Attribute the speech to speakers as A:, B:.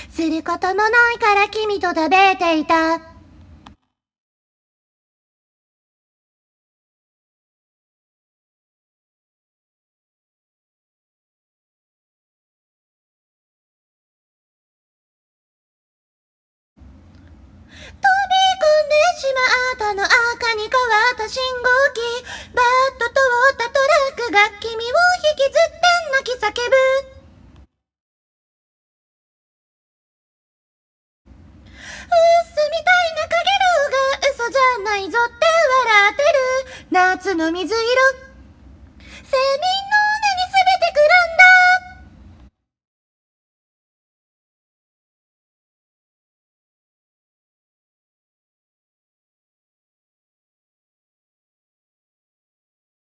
A: することのないから君と食べていた。飛び込んでしまったの赤に変わった信号機。バッと通ったトラックが君を引きずって泣き叫ぶ。嘘みたいなかげろうが嘘じゃないぞって笑ってる。夏の水色。セミ